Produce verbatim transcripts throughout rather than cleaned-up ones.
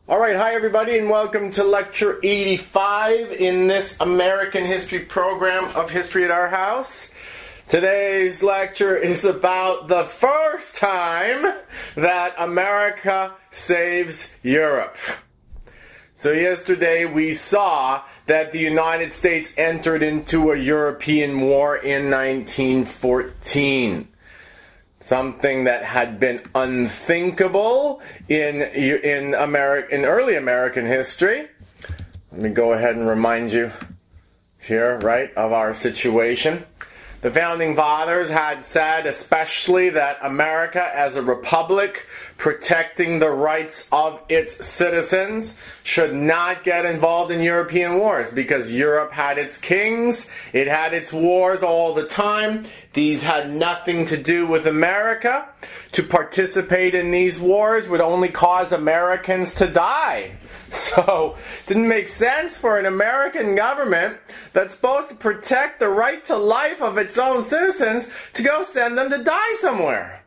All right, hi everybody, and welcome to Lecture eighty-five in this American History program of History at Our House. Today's lecture is about the first time that America saves Europe. So yesterday we saw that the United States entered into a European war in nineteen fourteen. Something that had been unthinkable in in Ameri- in early American history. Let me go ahead and remind you here, right, of our situation. The Founding Fathers had said especially that America as a republic protecting the rights of its citizens should not get involved in European wars because Europe had its kings, it had its wars all the time. These had nothing to do with America. To participate in these wars would only cause Americans to die. So, it didn't make sense for an American government that's supposed to protect the right to life of its own citizens to go send them to die somewhere.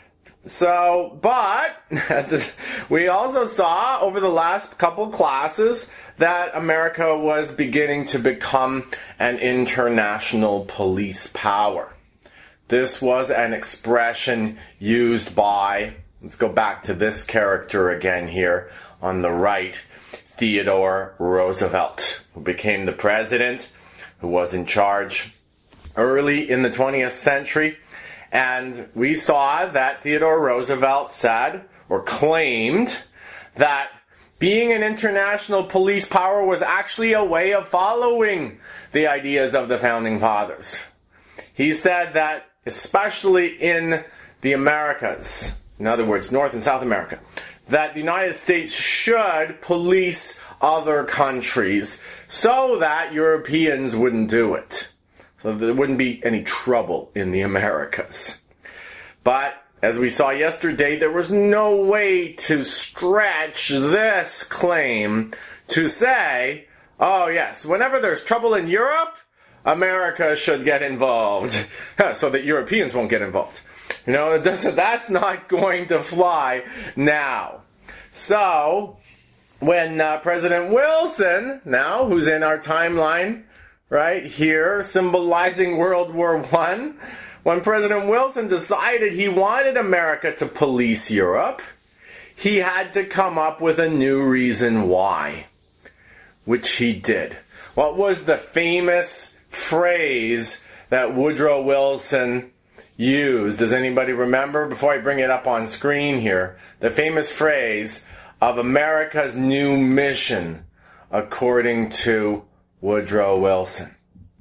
So, but, we also saw over the last couple classes that America was beginning to become an international police power. This was an expression used by, let's go back to this character again here on the right, Theodore Roosevelt, who became the president, who was in charge early in the twentieth century. And we saw that Theodore Roosevelt said, or claimed, that being an international police power was actually a way of following the ideas of the Founding Fathers. He said that, especially in the Americas, in other words, North and South America, that the United States should police other countries so that Europeans wouldn't do it. So there wouldn't be any trouble in the Americas. But, as we saw yesterday, there was no way to stretch this claim to say, oh yes, whenever there's trouble in Europe, America should get involved so that Europeans won't get involved. You know, it doesn't, that's not going to fly now. So, when uh, President Wilson, now, who's in our timeline right here, symbolizing World War One, when President Wilson decided he wanted America to police Europe, he had to come up with a new reason why, which he did. What was the famous phrase that Woodrow Wilson used? Does anybody remember? Before I bring it up on screen here, the famous phrase of America's new mission, according to Woodrow Wilson.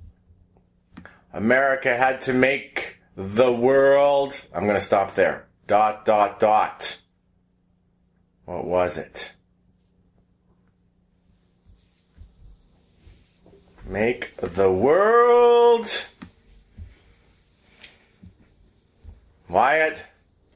America had to make the world, I'm going to stop there, dot, dot, dot. What was it? Make the world, Wyatt?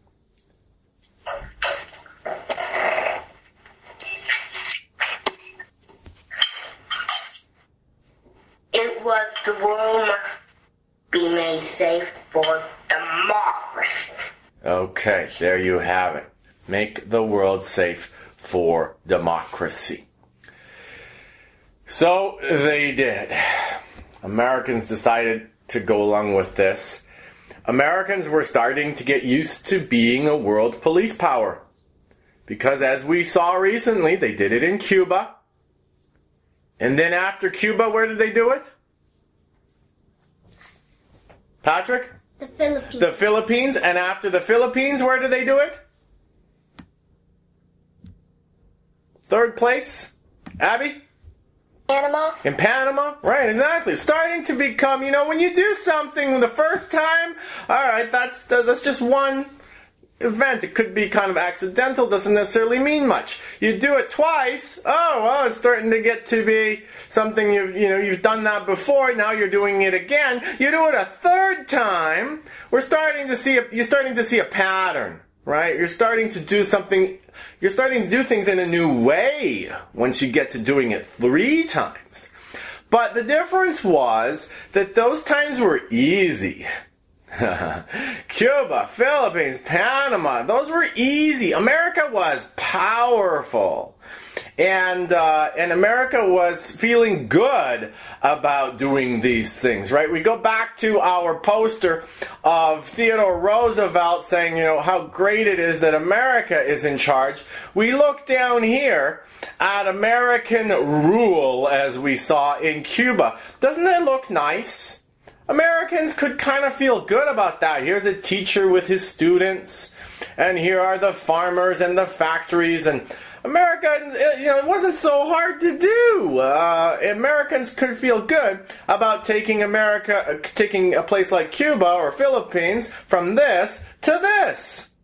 It was the world must be made safe for democracy. Okay, there you have it. Make the world safe for democracy. So they did. Americans decided to go along with this. Americans were starting to get used to being a world police power. Because as we saw recently, they did it in Cuba. And then after Cuba, where did they do it? Patrick? The Philippines. The Philippines. And after the Philippines, where did they do it? Third place? Abby? Panama. In Panama? Right, exactly. Starting to become, you know, when you do something the first time, alright, that's, that's just one event. It could be kind of accidental, doesn't necessarily mean much. You do it twice, oh, well, it's starting to get to be something you've, you know, you've done that before, now you're doing it again. You do it a third time, we're starting to see, a, you're starting to see a pattern, right? You're starting to do something, you're starting to do things in a new way once you get to doing it three times. But the difference was that those times were easy. Cuba, Philippines, Panama, those were easy. America was powerful. And uh, and America was feeling good about doing these things, right? We go back to our poster of Theodore Roosevelt saying, you know, how great it is that America is in charge. We look down here at American rule, as we saw in Cuba. Doesn't it look nice? Americans could kind of feel good about that. Here's a teacher with his students, and here are the farmers and the factories, and America, you know, it wasn't so hard to do. Uh, Americans could feel good about taking America, taking a place like Cuba or Philippines from this to this.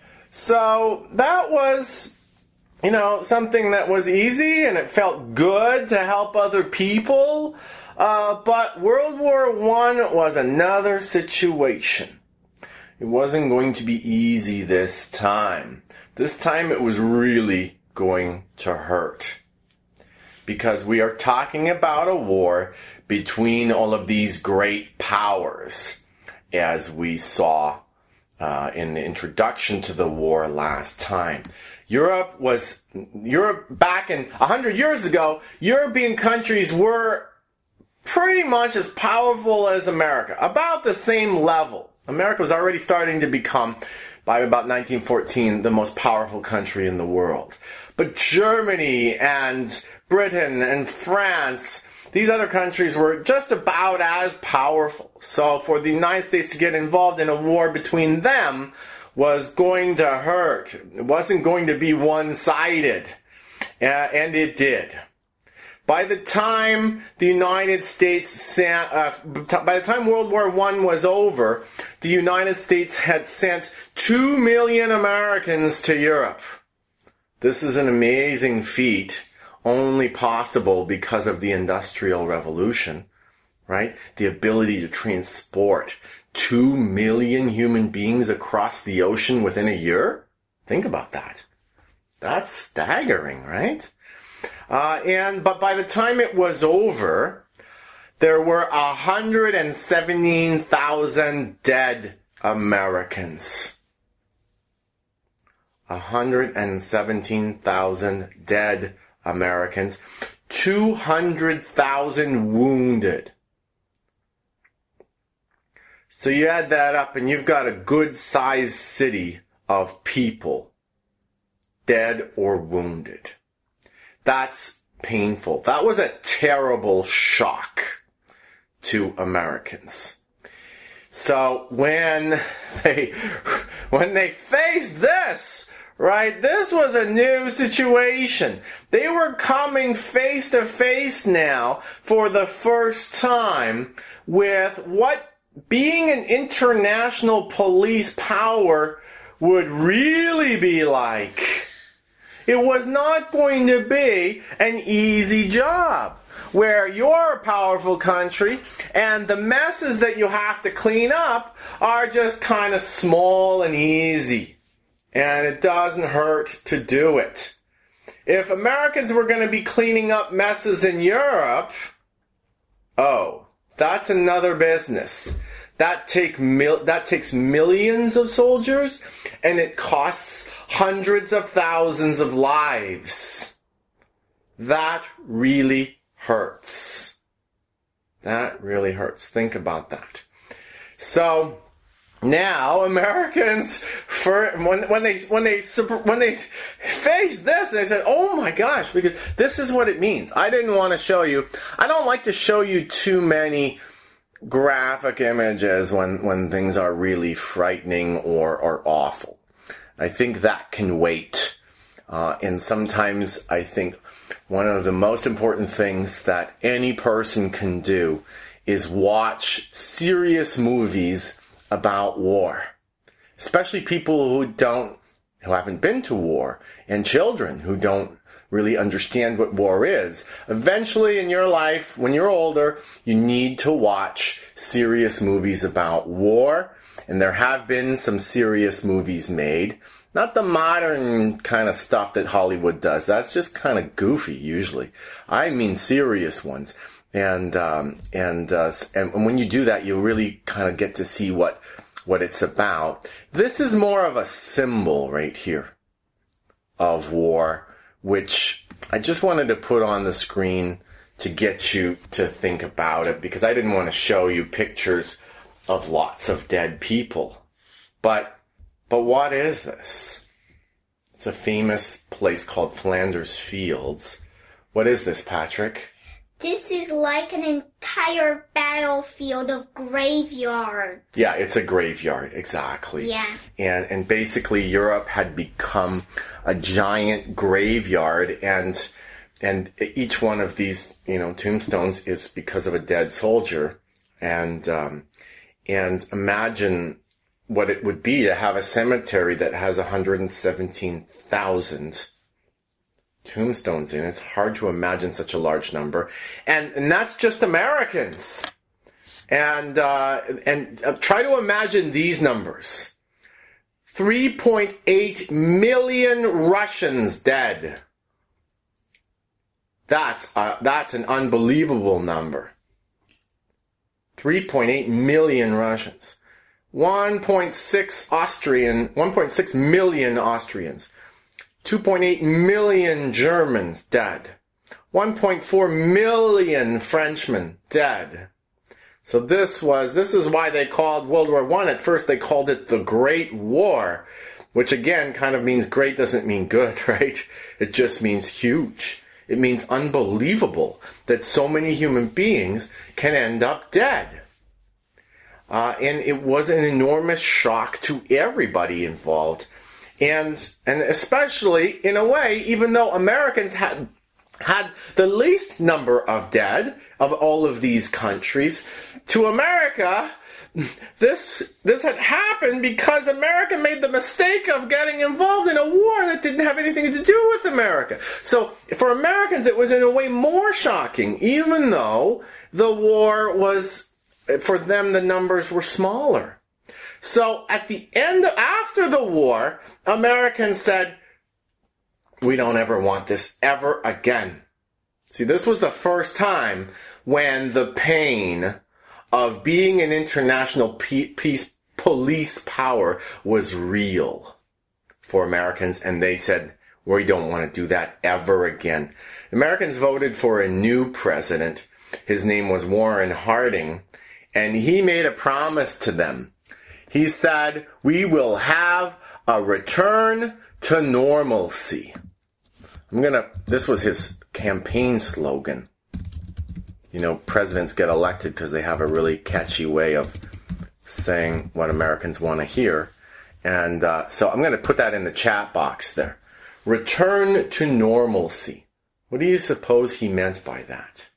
So that was, you know, something that was easy, and it felt good to help other people. Uh, but World War One was another situation. It wasn't going to be easy this time. This time it was really going to hurt. Because we are talking about a war between all of these great powers, as we saw uh, in the introduction to the war last time. Europe was, Europe back in a hundred years ago, European countries were pretty much as powerful as America, about the same level. America was already starting to become, by about nineteen fourteen, the most powerful country in the world. But Germany and Britain and France, these other countries were just about as powerful. So for the United States to get involved in a war between them was going to hurt. It wasn't going to be one-sided. Uh, and it did. By the time the United States, sent, uh, by the time World War One was over, the United States had sent two million Americans to Europe. This is an amazing feat, only possible because of the Industrial Revolution, right? The ability to transport two million human beings across the ocean within a year? Think about that. That's staggering, right? Uh, and but by the time it was over, there were one hundred seventeen thousand dead Americans. one hundred seventeen thousand dead Americans. two hundred thousand wounded. So you add that up and you've got a good-sized city of people, dead or wounded. That's painful. That was a terrible shock to Americans. So when they when they faced this, right, this was a new situation. They were coming face to face now for the first time with what being an international police power would really be like. It was not going to be an easy job where you're a powerful country and the messes that you have to clean up are just kind of small and easy. And it doesn't hurt to do it. If Americans were going to be cleaning up messes in Europe, oh, that's another business. That take mil- that takes millions of soldiers, and it costs hundreds of thousands of lives. That really hurts. That really hurts. Think about that. So now Americans, for when when they when they when they faced this, they said, "Oh my gosh!" Because this is what it means. I didn't want to show you. I don't like to show you too many graphic images when, when things are really frightening or, or awful. I think that can wait. Uh, and sometimes I think one of the most important things that any person can do is watch serious movies about war. Especially people who don't, who haven't been to war, and children who don't really understand what war is. Eventually in your life, when you're older, you need to watch serious movies about war. And there have been some serious movies made. Not the modern kind of stuff that Hollywood does. That's just kind of goofy, usually. I mean serious ones. And um, and, uh, and when you do that, you really kind of get to see what, what it's about. This is more of a symbol right here of war, which I just wanted to put on the screen to get you to think about it, because I didn't want to show you pictures of lots of dead people. But, but what is this? It's a famous place called Flanders Fields. What is this, Patrick? This is like an entire battlefield of graveyards. Yeah, it's a graveyard, exactly. Yeah. And and basically Europe had become a giant graveyard, and and each one of these, you know, tombstones is because of a dead soldier. And um, and imagine what it would be to have a cemetery that has one hundred seventeen thousand tombstones in. It's hard to imagine such a large number. And, and that's just Americans. And, uh, and uh, try to imagine these numbers. three point eight million Russians dead. That's, uh, that's an unbelievable number. three point eight million Russians. one point six Austrian, one point six million Austrians. two point eight million Germans dead. one point four million Frenchmen dead. So this was, this is why they called World War One. At first they called it the Great War, which again kind of means great doesn't mean good, right? It just means huge. It means unbelievable that so many human beings can end up dead. Uh, and it was an enormous shock to everybody involved. And and especially, in a way, even though Americans had had the least number of dead of all of these countries, to America, this this had happened because America made the mistake of getting involved in a war that didn't have anything to do with America. So for Americans, it was in a way more shocking, even though the war was, for them, the numbers were smaller. So at the end, after the war, Americans said, we don't ever want this ever again. See, this was the first time when the pain of being an international peace police power was real for Americans, and they said, we don't want to do that ever again. Americans voted for a new president. His name was Warren Harding, and he made a promise to them. He said, we will have a return to normalcy. I'm gonna, this was his campaign slogan. You know, presidents get elected because they have a really catchy way of saying what Americans want to hear. And uh, so I'm going to put that in the chat box there. Return to normalcy. What do you suppose he meant by that?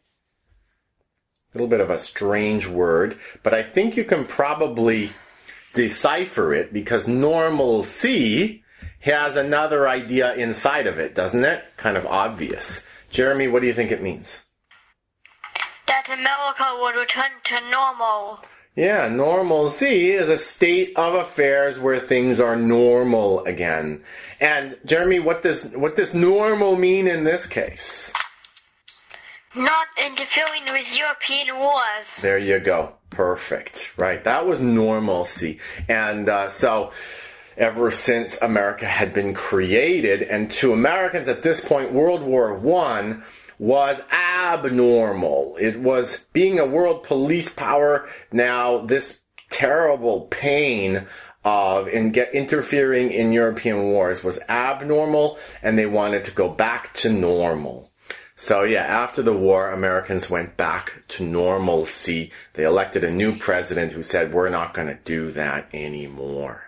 A little bit of a strange word, but I think you can probably decipher it because normalcy has another idea inside of it, doesn't it? Kind of obvious. Jeremy, what do you think it means? That America would return to normal. Yeah, normalcy is a state of affairs where things are normal again. And Jeremy, what does what does normal mean in this case? Not interfering with European wars. There you go. Perfect. Right. That was normalcy. And uh, so ever since America had been created, and to Americans at this point, World War One was abnormal. It was being a world police power. Now, this terrible pain of in get interfering in European wars was abnormal, and they wanted to go back to normal. So yeah, after the war, Americans went back to normalcy. They elected a new president who said, we're not going to do that anymore.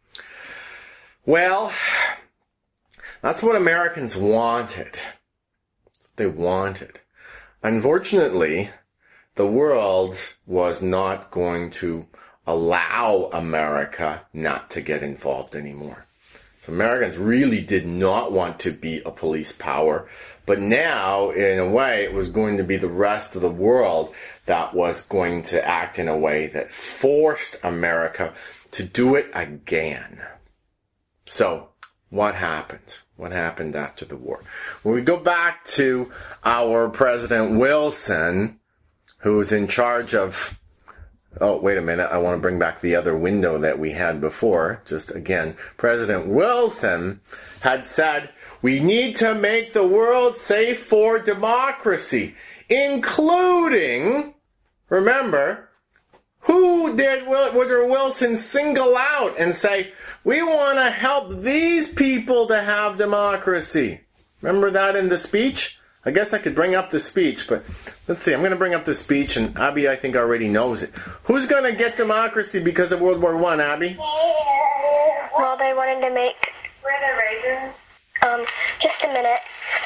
Well, that's what Americans wanted. They wanted. Unfortunately, the world was not going to allow America not to get involved anymore. So Americans really did not want to be a police power. But now, in a way, it was going to be the rest of the world that was going to act in a way that forced America to do it again. So, what happened? What happened after the war? When we go back to our President Wilson, who was in charge of... Oh, wait a minute. I want to bring back the other window that we had before. Just again, President Wilson had said, We need to make the world safe for democracy, including, remember, who did Woodrow Wilson single out and say, we want to help these people to have democracy? Remember that in the speech? I guess I could bring up the speech, but let's see. I'm going to bring up the speech, and Abby, I think, already knows it. Who's going to get democracy because of World War One, Abby? Well, they wanted to make... Um, just a minute.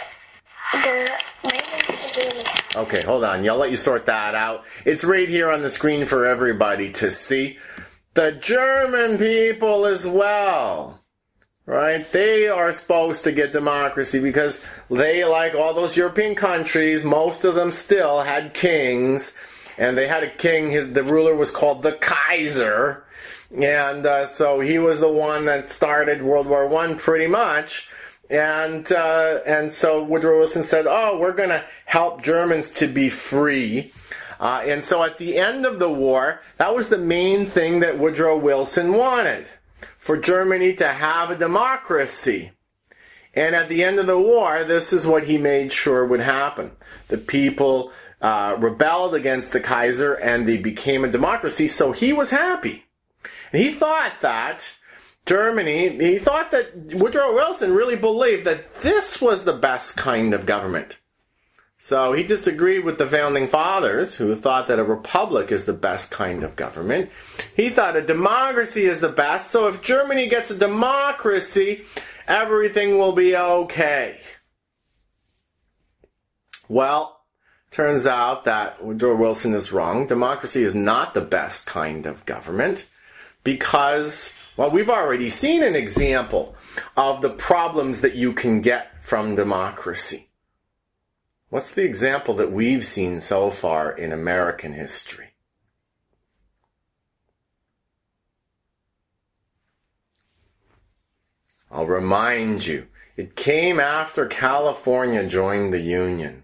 The... Okay, hold on. I'll let you sort that out. It's right here on the screen for everybody to see. The German people as well. Right? They are supposed to get democracy because they, like all those European countries, most of them still had kings. And they had a king, his, the ruler was called the Kaiser. And uh, so he was the one that started World War One pretty much. And uh, and so Woodrow Wilson said, oh, we're going to help Germans to be free. Uh, and so at the end of the war, that was the main thing that Woodrow Wilson wanted, for Germany to have a democracy. And at the end of the war, this is what he made sure would happen. The people uh, rebelled against the Kaiser and they became a democracy, so he was happy. And he thought that Germany, he thought that Woodrow Wilson really believed that this was the best kind of government. So he disagreed with the Founding Fathers, who thought that a republic is the best kind of government. He thought a democracy is the best, so if Germany gets a democracy, everything will be okay. Well, turns out that Woodrow Wilson is wrong. Democracy is not the best kind of government because, well, we've already seen an example of the problems that you can get from democracy. What's the example that we've seen so far in American history? I'll remind you, it came after California joined the Union.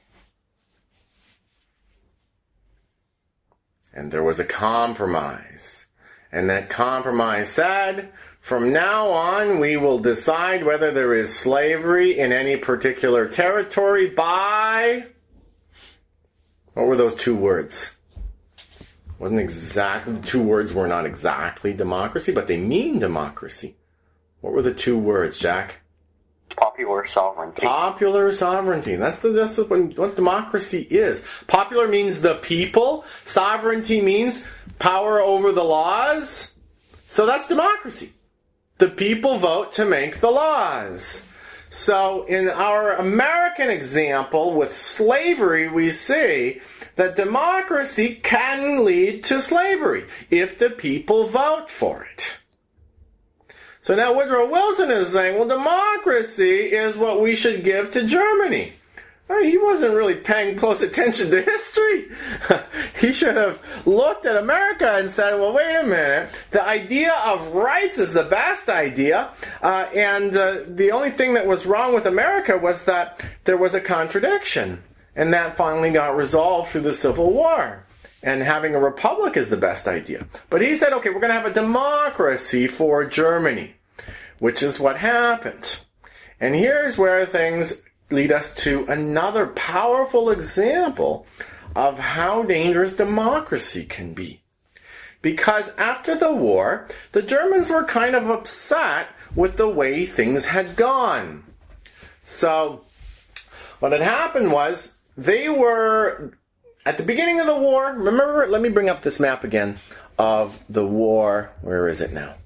And there was a compromise. And that compromise said, from now on, we will decide whether there is slavery in any particular territory by... What were those two words? Wasn't exactly, the two words were not exactly democracy, but they mean democracy. What were the two words, Jack? Popular sovereignty. Popular sovereignty. That's, the, that's what, what democracy is. Popular means the people. Sovereignty means power over the laws. So that's democracy. The people vote to make the laws. So in our American example with slavery, we see that democracy can lead to slavery if the people vote for it. So now Woodrow Wilson is saying, well, democracy is what we should give to Germany. Well, he wasn't really paying close attention to history. He should have looked at America and said, well, wait a minute. The idea of rights is the best idea. Uh, and uh, the only thing that was wrong with America was that there was a contradiction. And that finally got resolved through the Civil War. And having a republic is the best idea. But he said, okay, we're going to have a democracy for Germany, which is what happened. And here's where things lead us to another powerful example of how dangerous democracy can be. Because after the war, the Germans were kind of upset with the way things had gone. So what had happened was they were... At the beginning of the war, remember, let me bring up this map again of the war. Where is it now?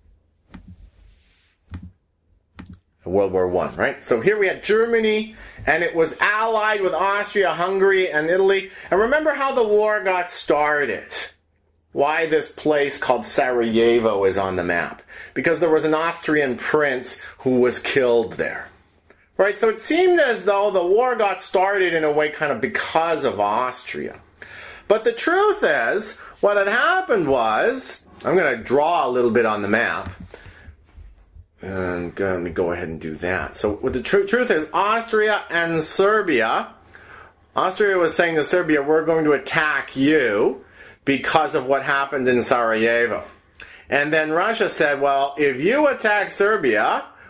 World War One, right? So here we had Germany, and it was allied with Austria, Hungary, and Italy. And remember how the war got started. Why this place called Sarajevo is on the map. Because there was an Austrian prince who was killed there. Right, so it seemed as though the war got started in a way kind of because of Austria. But the truth is, what had happened was, I'm going to draw a little bit on the map. And let me go ahead and do that. So what the tr- truth is, Austria and Serbia, Austria was saying to Serbia, we're going to attack you because of what happened in Sarajevo. And then Russia said, well, if you attack Serbia,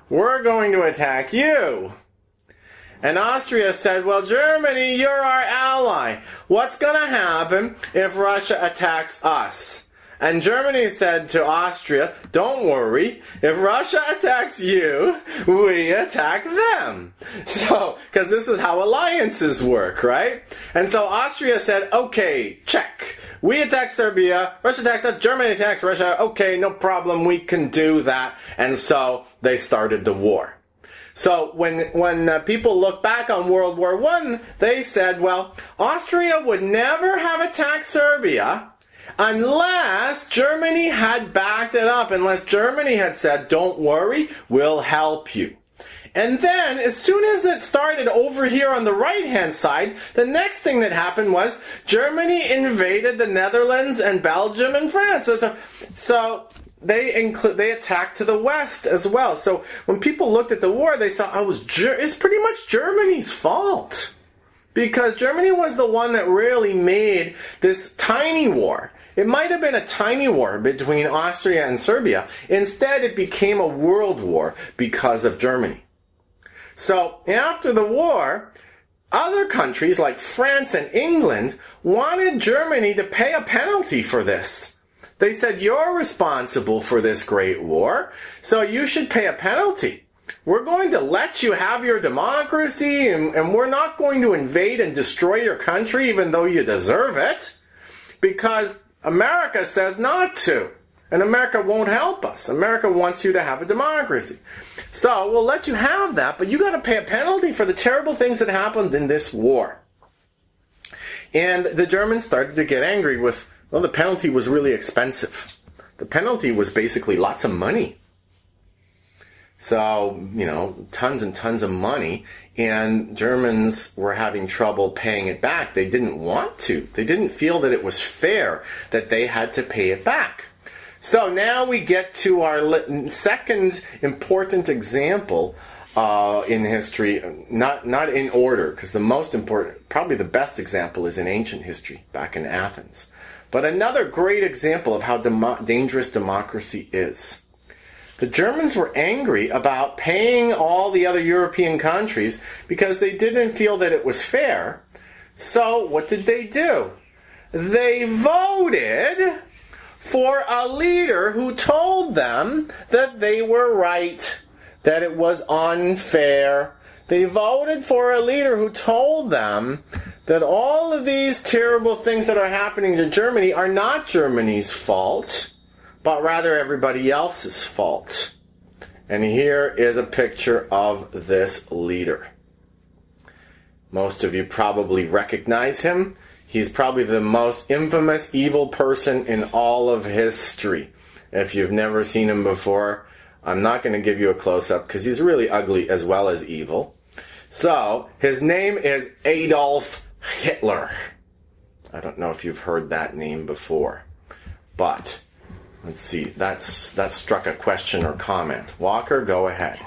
we're going to attack you. And Austria said, well, Germany, you're our ally. What's going to happen if Russia attacks us? And Germany said to Austria, don't worry, if Russia attacks you, we attack them. So, because this is how alliances work, right? And so Austria said, okay, check. We attack Serbia, Russia attacks us, Germany attacks Russia, okay, no problem, we can do that. And so they started the war. So when when uh, people look back on World War One, they said, well, Austria would never have attacked Serbia unless Germany had backed it up, unless Germany had said, don't worry, we'll help you. And then, as soon as it started over here on the right-hand side, the next thing that happened was Germany invaded the Netherlands and Belgium and France. So, so they include they attacked to the west as well. So when people looked at the war, they saw oh, it was Ger- it's pretty much Germany's fault. Because Germany was the one that really made this tiny war. It might have been a tiny war between Austria and Serbia. Instead, it became a world war because of Germany. So, after the war, other countries like France and England wanted Germany to pay a penalty for this. They said, you're responsible for this great war, so you should pay a penalty. We're going to let you have your democracy, and, and we're not going to invade and destroy your country even though you deserve it, because America says not to. And America won't help us. America wants you to have a democracy. So we'll let you have that, but you got to pay a penalty for the terrible things that happened in this war. And the Germans started to get angry with, well, the penalty was really expensive. The penalty was basically lots of money. So, you know, tons and tons of money, and Germans were having trouble paying it back. They didn't want to. They didn't feel that it was fair that they had to pay it back. So now we get to our second important example uh, in history, not not in order, because the most important, probably the best example is in ancient history, back in Athens. But another great example of how demo- dangerous democracy is. The Germans were angry about paying all the other European countries because they didn't feel that it was fair. So what did they do? They voted for a leader who told them that they were right, that it was unfair. They voted for a leader who told them that all of these terrible things that are happening to Germany are not Germany's fault, but rather everybody else's fault. And here is a picture of this leader. Most of you probably recognize him. He's probably the most infamous evil person in all of history. If you've never seen him before, I'm not going to give you a close-up because he's really ugly as well as evil. So, his name is Adolf Hitler. I don't know if you've heard that name before, but let's see, that's that struck a question or comment. Walker, go ahead.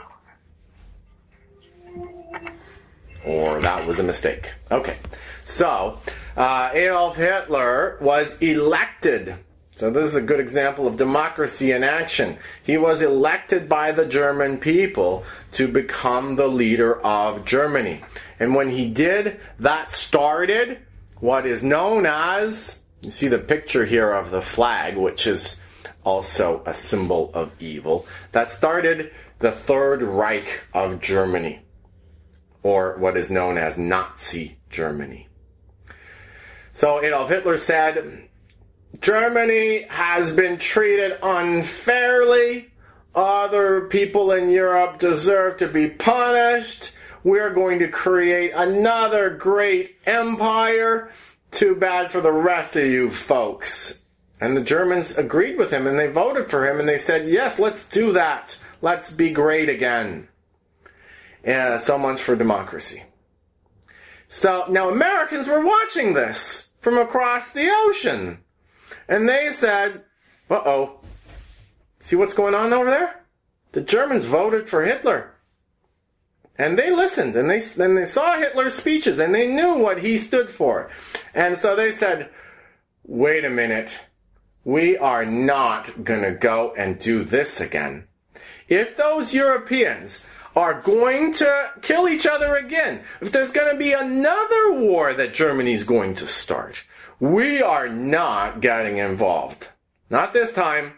Or that was a mistake. Okay, so uh, Adolf Hitler was elected. So this is a good example of democracy in action. He was elected by the German people to become the leader of Germany. And when he did, that started what is known as, you see the picture here of the flag, which is also a symbol of evil. That started the Third Reich of Germany, or what is known as Nazi Germany. So Adolf Hitler said, Germany has been treated unfairly. Other people in Europe deserve to be punished. We're going to create another great empire. Too bad for the rest of you folks. And the Germans agreed with him, and they voted for him, and they said, yes, let's do that. Let's be great again. Yeah, so much for democracy. So now Americans were watching this from across the ocean. And they said, uh-oh, see what's going on over there? The Germans voted for Hitler. And they listened, and they, and they saw Hitler's speeches, and they knew what he stood for. And so they said, wait a minute, we are not going to go and do this again. if those Europeans are going to kill each other again, if there's going to be another war that Germany's going to start, we are not getting involved. Not this time.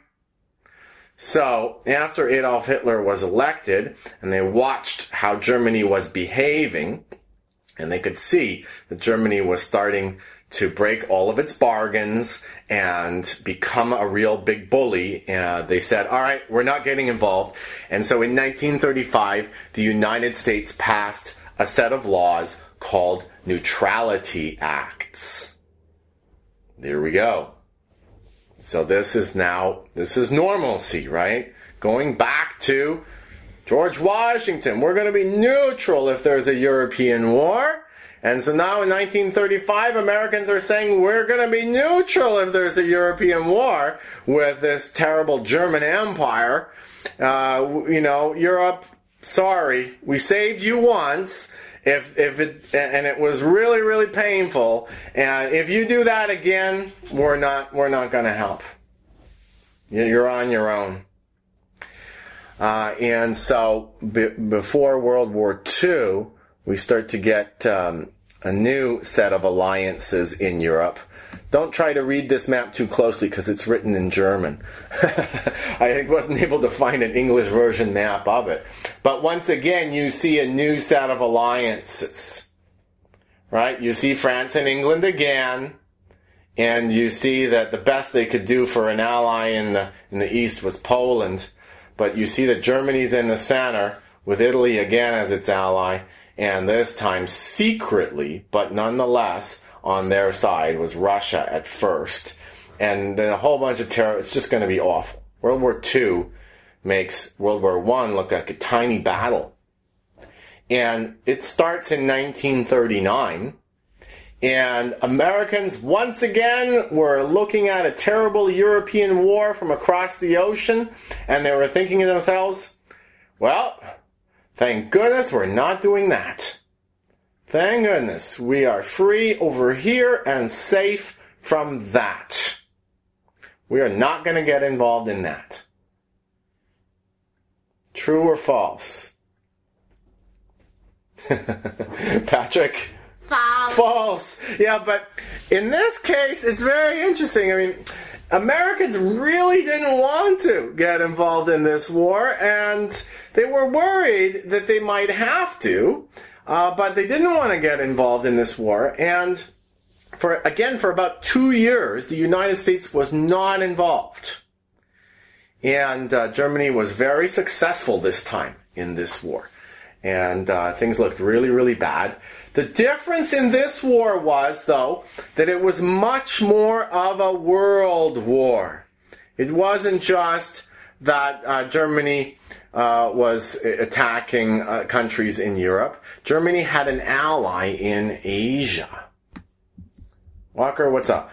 So, after Adolf Hitler was elected, and they watched how Germany was behaving, and they could see that Germany was starting to break all of its bargains and become a real big bully, uh, they said, all right, we're not getting involved. And so in nineteen thirty-five, the United States passed a set of laws called Neutrality Acts. There we go. So this is now, this is normalcy, right? Going back to George Washington. We're going to be neutral if there's a European war. And so now in nineteen thirty-five, Americans are saying we're going to be neutral if there's a European war with this terrible German Empire. Uh, you know, Europe, sorry, we saved you once. If if it and it was really really painful, and if you do that again, we're not we're not going to help. You're on your own. Uh, and so be, before World War Two, we start to get um, a new set of alliances in Europe. Don't try to read this map too closely because it's written in German. I wasn't able to find an English version map of it. But once again, you see a new set of alliances. Right? You see France and England again. And you see that the best they could do for an ally in the, in the East was Poland. But you see that Germany's in the center with Italy again as its ally. And this time secretly, but nonetheless, on their side was Russia at first. And then a whole bunch of terror. It's just going to be awful. World War Two makes World War One look like a tiny battle. And it starts in nineteen thirty-nine. And Americans, once again, were looking at a terrible European war from across the ocean. And they were thinking to themselves, well, thank goodness we're not doing that. Thank goodness we are free over here and safe from that. We are not going to get involved in that. True or false? Patrick? False. False. Yeah, but in this case, it's very interesting. I mean, Americans really didn't want to get involved in this war, and they were worried that they might have to. Uh, but they didn't want to get involved in this war, and for again, for about two years, the United States was not involved. And uh, Germany was very successful this time in this war. And uh, things looked really, really bad. The difference in this war was, though, that it was much more of a world war. It wasn't just that uh, Germany Uh, was attacking uh, countries in Europe. Germany had an ally in Asia. Walker, what's up?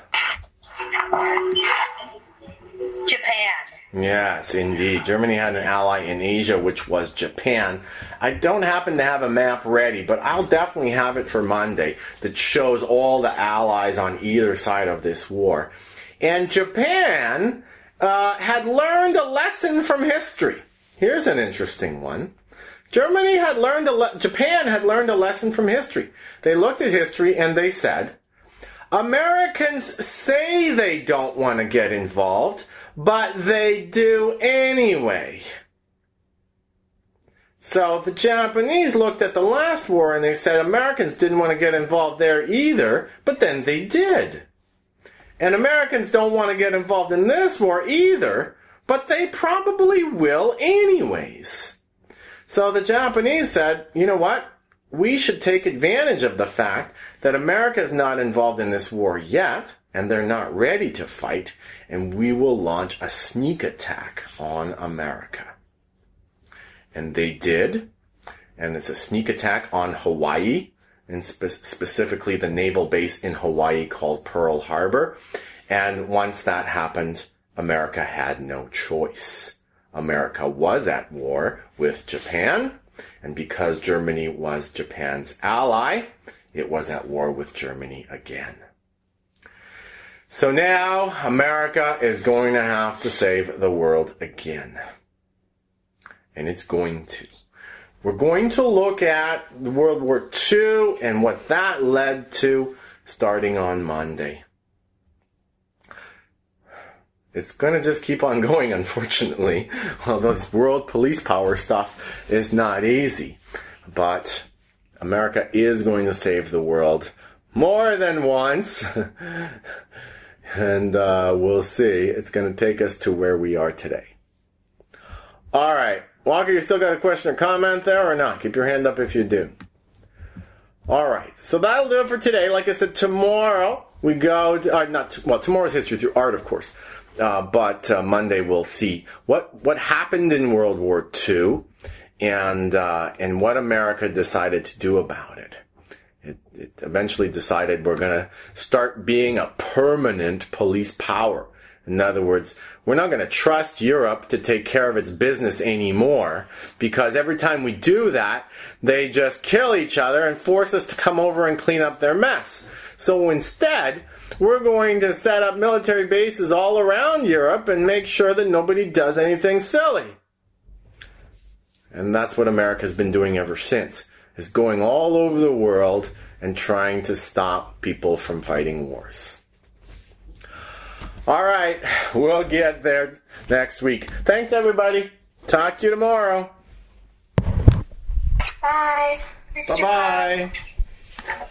Japan. Yes, indeed. Germany had an ally in Asia, which was Japan. I don't happen to have a map ready, but I'll definitely have it for Monday that shows all the allies on either side of this war. And Japan uh, had learned a lesson from history. Here's an interesting one. Germany had learned a le- Japan had learned a lesson from history. They looked at history and they said, Americans say they don't want to get involved, but they do anyway. So the Japanese looked at the last war and they said Americans didn't want to get involved there either, but then they did. And Americans don't want to get involved in this war either, but they probably will anyways. So the Japanese said, you know what? We should take advantage of the fact that America is not involved in this war yet, and they're not ready to fight, and we will launch a sneak attack on America. And they did, and it's a sneak attack on Hawaii, and spe- specifically the naval base in Hawaii called Pearl Harbor. And once that happened, America had no choice. America was at war with Japan, and because Germany was Japan's ally, it was at war with Germany again. So now America is going to have to save the world again. and it's going to. We're going to look at World War Two and what that led to starting on Monday. It's going to just keep on going, unfortunately. Well, this world police power stuff is not easy. But America is going to save the world more than once. And uh, we'll see. It's going to take us to where we are today. All right. Walker, you still got a question or comment there or not? Keep your hand up if you do. All right. So that'll do it for today. Like I said, tomorrow we go to, uh, not, well, tomorrow's history through art, of course. Uh, but uh, Monday we'll see what what happened in World War Two and uh, and what America decided to do about it. It, it eventually decided we're going to start being a permanent police power. In other words, we're not going to trust Europe to take care of its business anymore, because every time we do that, they just kill each other and force us to come over and clean up their mess. So instead, we're going to set up military bases all around Europe and make sure that nobody does anything silly. And that's what America's been doing ever since, is going all over the world and trying to stop people from fighting wars. All right, we'll get there next week. Thanks, everybody. Talk to you tomorrow. Bye. Bye-bye.